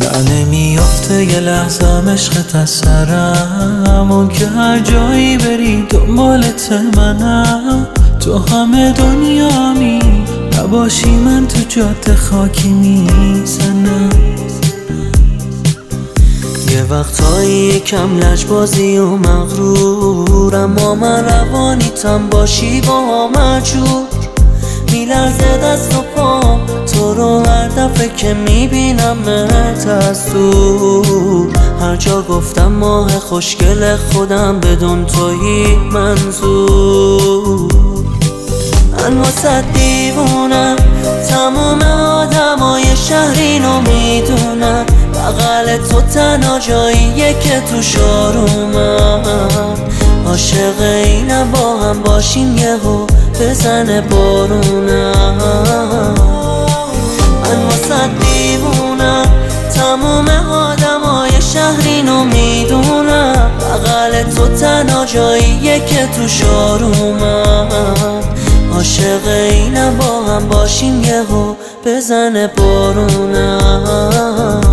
نمیافته یه لحظه عشقت از سرم، اون که هر جایی بری دنبالت منم. تو همه دنیامی نباشی من تو جاده خاکی میزنم. یه وقتایی یکم لجبازی و مغرورم، اما من روانیتم باشی با مجور. میلرزه دست و پام تو رو هر دفعه که میبینمت از دور. هر جا گفتم ماه خوشگل خودم بدون تویی منظور. من واسه دیوونم، تموم آدمای شهرینو میدونم. بغل تو تنها جاییه که تو شارومم. عاشق اینم با هم باشیم یهو بزنه بارونم. من واسه دیوونم، تموم آدمای شهرینو میدونم. بغل تو تنها جاییه که تو شارومم. عاشق اینم با هم باشیم یهو بزنه بارونم.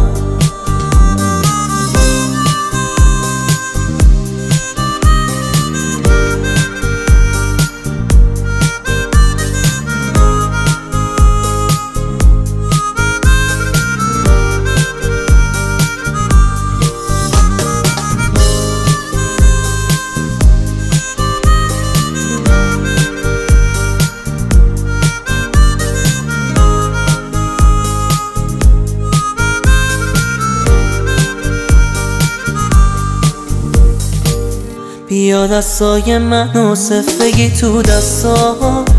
بیا دستای منو صف بگی تو دستات.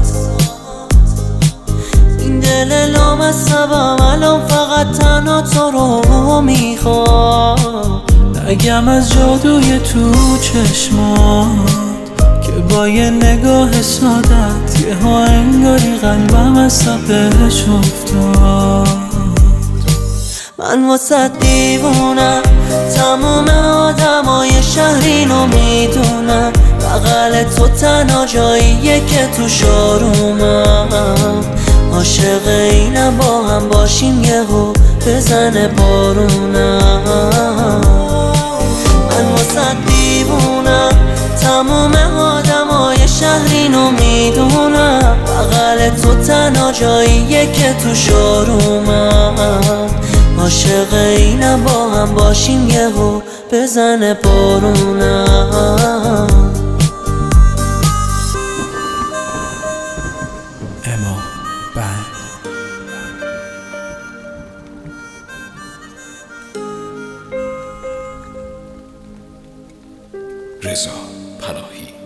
این دل لامصبم الان فقط تنها تو رو میخواد. نگم از جادوی تو چشمات که با یه نگاه سادت یه ها انگاری قلبم از تپش افتاد. من واسه دیوونم، تموم آدمای شهرینو میدونم. بغل تو تنها جاییه که تو شارومم. عاشق اینم با هم باشیم یهو بزنه بارونم. من واسه دیوونم، تموم آدمای شهرینو میدونم. بغل تو تنها جاییه که تو شارومم. عاشق اینم با هم باشیم یهو بزنه بارونم. اما بعد رضا پناهی.